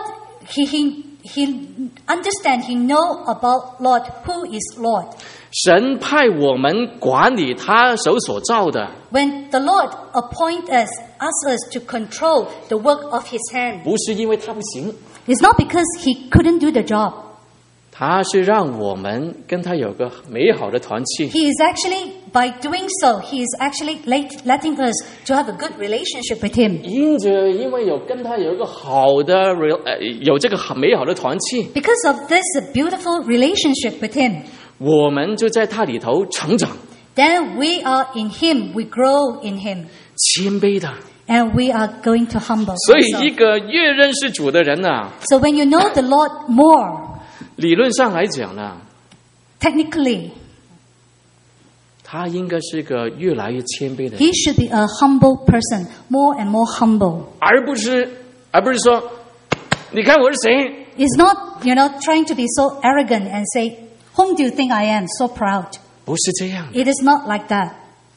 understand, he know about Lord, who is Lord. 神派我们管理他手所造的， When the Lord appoint us, ask us to control the work of his hand, 不是因为他不行， it's not because he couldn't do the job. 他是让我们跟他有个美好的团契。 He is actually, by doing so, he is actually letting us to have a good relationship with him. 因为跟他有一个好的有这个很美好的团契， Because of this beautiful relationship with him, 我们就在他里头成长， then we are in him, we grow in him, 谦卑的。 and we are going to humble 所以，一 ourselves. 个越认识主的人呢、 So when you know the Lord more, 理论上来讲呢， technically, 他应该是一个越来越谦卑的人， he should be a humble person, more and more humble. 而不是说，你看我是谁？ It's not, trying to be so arrogant and say, whom do you think I am? So proud. 不是这样， It is not like that.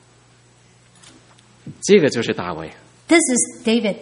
这个就是大卫。 This is David.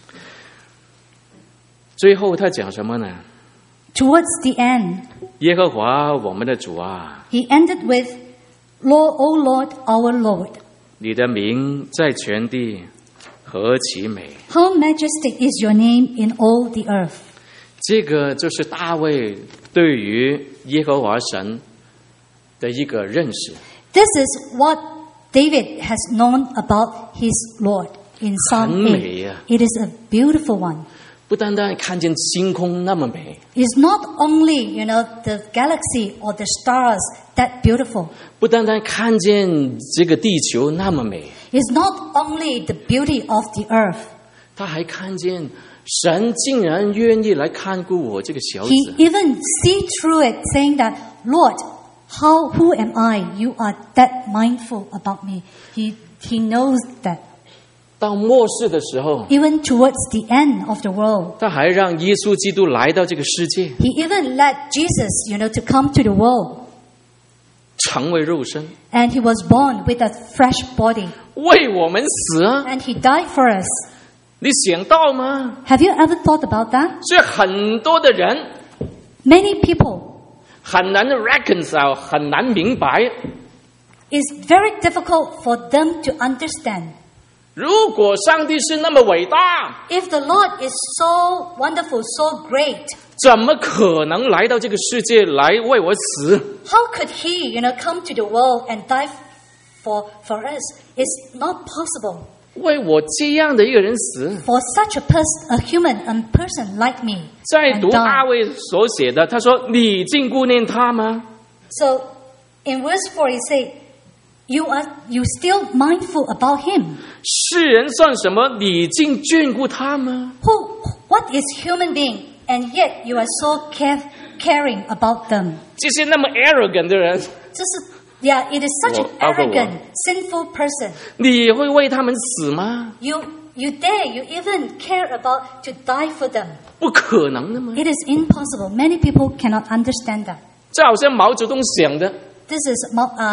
最后他讲什么呢？ Towards the end, 耶和华我们的主啊， he ended with, Lord, O Lord, our Lord, 你的名在全地何其美！ how majestic is your name in all the earth. 这个就是大卫对于耶和华神的一个认识。 This is what David has known about his Lord in Psalm 很美呀。 8. It is a beautiful one. 不单单看见星空那么美， It's not only, the galaxy or the stars that beautiful. 不单单看见这个地球那么美， It's not only the beauty of the earth. 他还看见神竟然愿意来看顾我这个小子。 He even see through it, saying that, Lord, who am I? You are that mindful about me. He knows that. 到末世的时候， Even towards the end of the world, 他还让耶稣基督来到这个世界， he even let Jesus, to come to the world. 成为肉身， And he was born with a fresh body. 为我们死啊！ And he died for us. 你想到吗？ Have you ever thought about that? 所以很多的人 Many people, 很难 reconcile， 很难明白。 it's very difficult for them to understand. 如果上帝是那么伟大， If the Lord is so wonderful, so great, 怎么可能来到这个世界来为我死？ how could he, come to the world and die for us? It's not possible. 为我这样的一个人死？ For such a human, a person like me, 在 and 读 die. 大卫所写的，他说：“你竟顾念他吗？ So in verse 4 he say, you still mindful about him. 世人算什么？你竟眷顾他吗？ What is human being? And yet you are so caring about them. 这些那么 arrogant 的人， It is such an 包括我。 arrogant, sinful person. 你会为他们死吗？ You even care about to die for them. 不可能的吗？ It is impossible. Many people cannot understand that. 这好像毛泽东想的 This is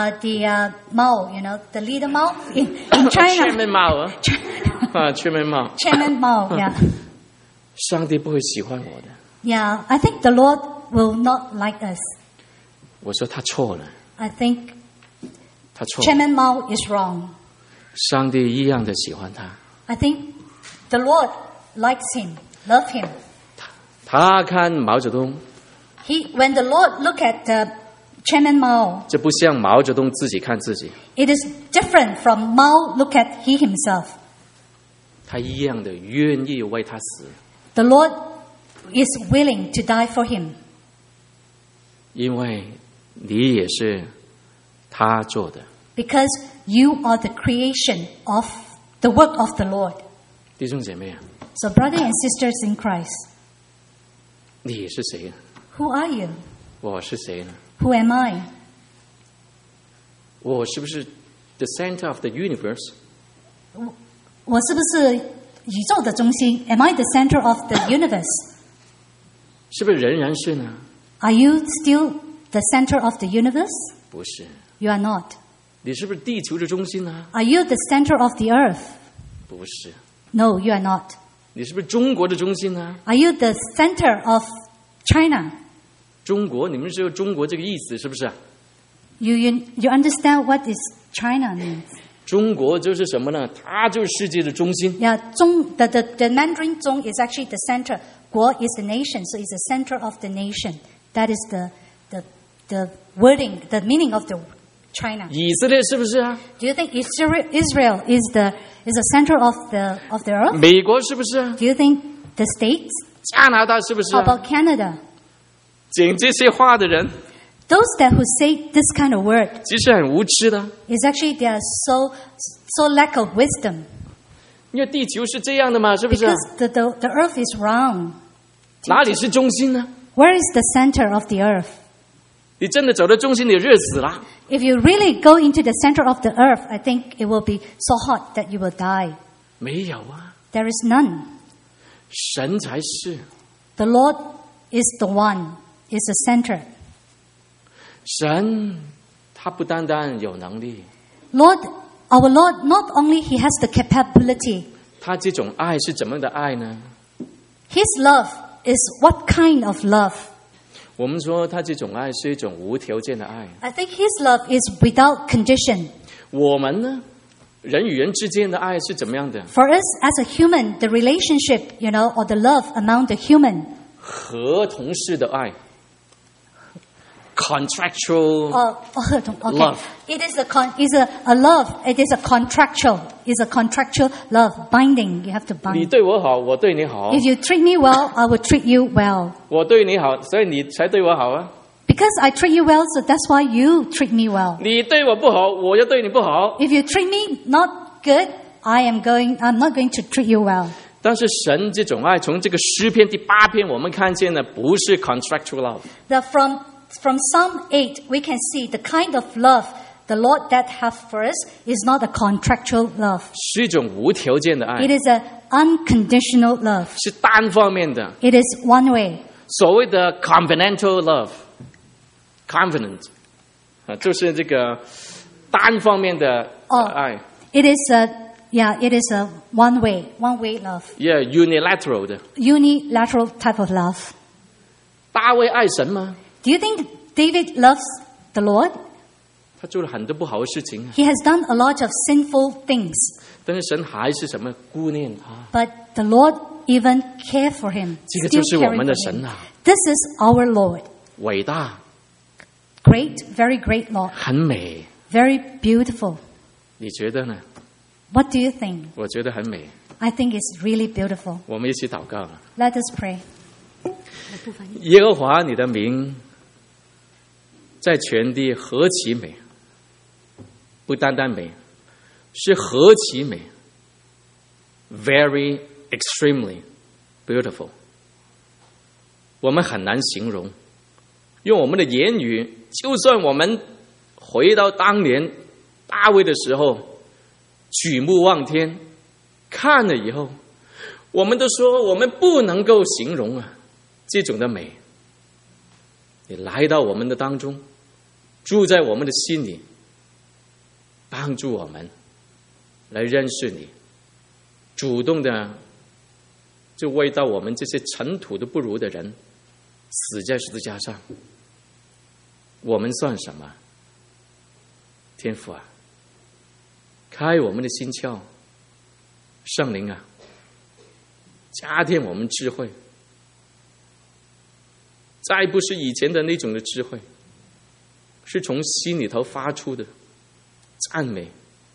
Mao, the leader Mao in China. Chairman Mao 啊，Chairman Mao， Chairman Mao, yeah. 上帝不会喜欢我的。 Yeah, I think the Lord will not like us. 我说他错了， I think 他错了。 Chairman Mao is wrong. 上帝一样的喜欢他， I think the Lord likes him, love him. 他看毛泽东， When the Lord look at Chairman Mao, 这不像毛泽东自己看自己， it is different from Mao look at he himself. 他一样的愿意为他死， The Lord is willing to die for him. 因为你也是他做的。 Because you are the creation of the work of the Lord. 弟兄姐妹啊， So brothers and sisters in Christ, 你是谁呢？ who are you? 我是谁呢？ Who am I? 我是不是 the center of the universe？ 我是不是宇宙的中心? Am I the center of the universe? 是不是仍然是呢？ Are you still the center of the universe? 不是， You are not. 你是不是地球的中心呢？ Are you the center of the earth? 不是。 No, you are not. 你是不是中国的中心呢？ Are you the center of China? 中国，你们是有中国这个意思是不是？ You understand what is China means? 中国就是什么呢？它就是世界的中心。 Yeah, the Mandarin Zhong is actually the center. Guo is the nation, so it's the center of the nation. That is the wording, the meaning of the China. 以色列是不是啊？ Do you think Israel is the center of the earth? 美国是不是啊？ Do you think the States? 加拿大是不是 How 啊？ about Canada? 讲这些话的人， Those who say this kind of word 其实很无知的。 is actually they are so lack of wisdom 因为地球是这样的嘛，是不是啊？ because the earth is round. 哪里是中心呢？ Where is the center of the earth? 你真的走到中心，你热死了。 If you really go into the center of the earth, I think it will be so hot that you will die. 没有啊， There is none. 神才是。 The Lord is the one, is the center. 神他不单单有能力， Our Lord, not only He has the capability, 他这种爱是怎么的爱呢？ His love is what kind of love? 我们说他这种爱是一种无条件的爱。 I think His love is without condition. 我们呢，人与人之间的爱是怎么样的？ For us as a human, the relationship, or the love among the human, 合同式的爱 ，contractual okay. Love. It is a love. It is a contractual. It's a contractual love, binding. You have to 你 bind. 对我好，我对你好， If you treat me well, I will treat you well. 我对你好，所以你才对我好啊。 Because I treat you well, so that's why you treat me well. 你对我不好，我就对你不好。 If you treat me not good, I'm not going to treat you well. 但是神这种爱，从这个诗篇第8篇，我们看见的不是 contractual love， From Psalm 8, we can see the kind of love the Lord that have for us is not a contractual love. 是一种无条件的爱 It，is an unconditional love. 是单方面的。 It is one way. 所谓的 covenantal love，covenant 啊，就是这个单方面的爱。 It is a one way love. Yeah, unilateral 的。 Unilateral type of love. 大卫爱神吗？ Do you think David loves the Lord? 他做了很多不好的事情， He has done a lot of sinful things, 但是神还是什么顾念他。 but the Lord even care for him. 这个 Still 就是我 caring 们的 for 神 him. 啊， This is our Lord. 伟大， Great, very great Lord. 很美。 Very beautiful. 你觉得呢？ What do you think? 我觉得很美。 I think it's really beautiful. 我们一起祷告。 Let us pray. 耶和华，你的名在全地何其美！不单单美，是何其美 ，very extremely beautiful。我们很难形容，用我们的言语，就算我们回到当年大卫的时候，举目望天，看了以后，我们都说我们不能够形容啊这种的美。你来到我们的当中，住在我们的心里，帮助我们来认识你，主动的就为到我们这些尘土都不如的人死在十字架上，我们算什么？天父啊，开我们的心窍，圣灵啊，加添我们智慧，再不是以前的那种的智慧，是从心里头发出的赞美，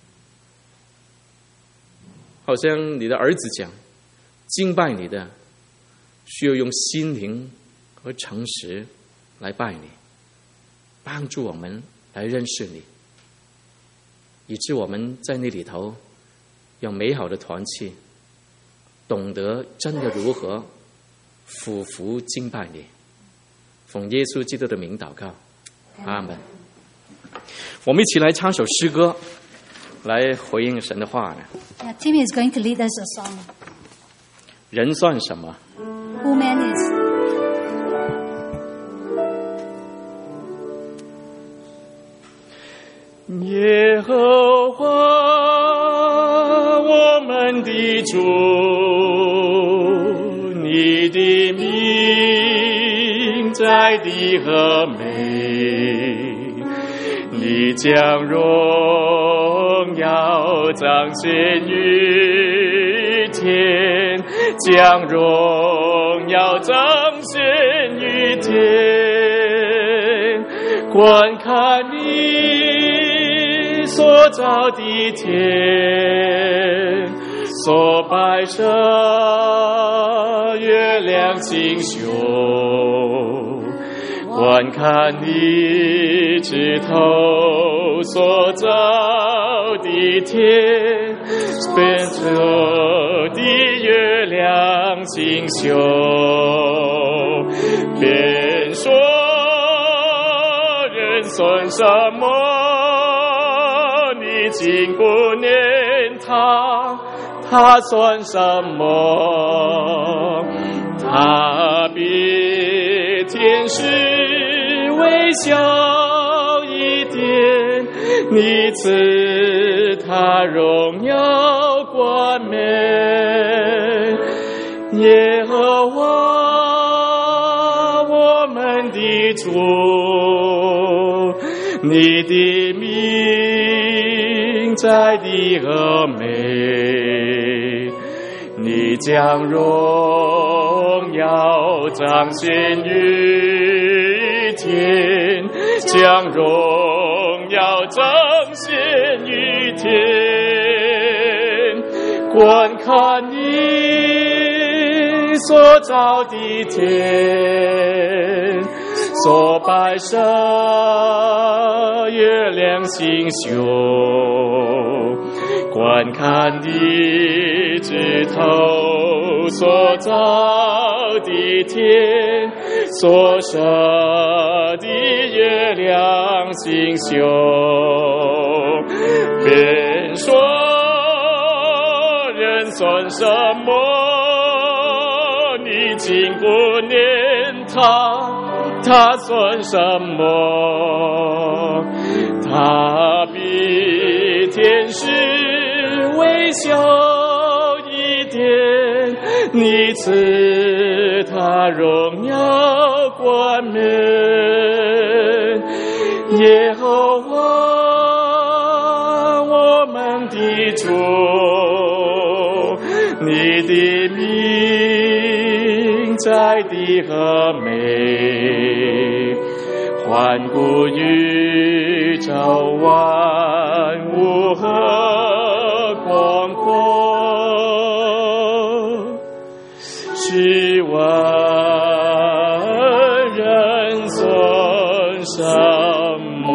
好像你的儿子讲，敬拜你的需要用心灵和诚实来拜你，帮助我们来认识你，以致我们在那里头有美好的团契，懂得真的如何俯伏敬拜你。奉耶稣基督的名祷告，阿门。我们一起来唱首诗歌，来回应神的话呢。 Yeah, Timmy is going to lead us a song. 人算什么？ Who man is? 耶主，你的名在地和美，你将荣耀彰显于天，将荣耀彰显于天，观看你所造的天，所摆设月亮星宿，观看你指头所造的天，变成的月亮星宿，便说人算什么？你竟不念他，他算什么？他比天使微小一点，你赐他荣耀冠冕。耶和华我们的主，你的名在地和美，你将荣耀彰显于天，将荣耀彰显于天，观看你所造的天，所摆设月亮星宿，观看你指头所造的天，所设的月亮星宿，便说人算什么？你竟不念他，他算什么？他比天使微小一点，你赐他荣耀冠冕。耶和华我们的主，你的名在地和美，环顾宇宙万物和广阔，试问人算什么？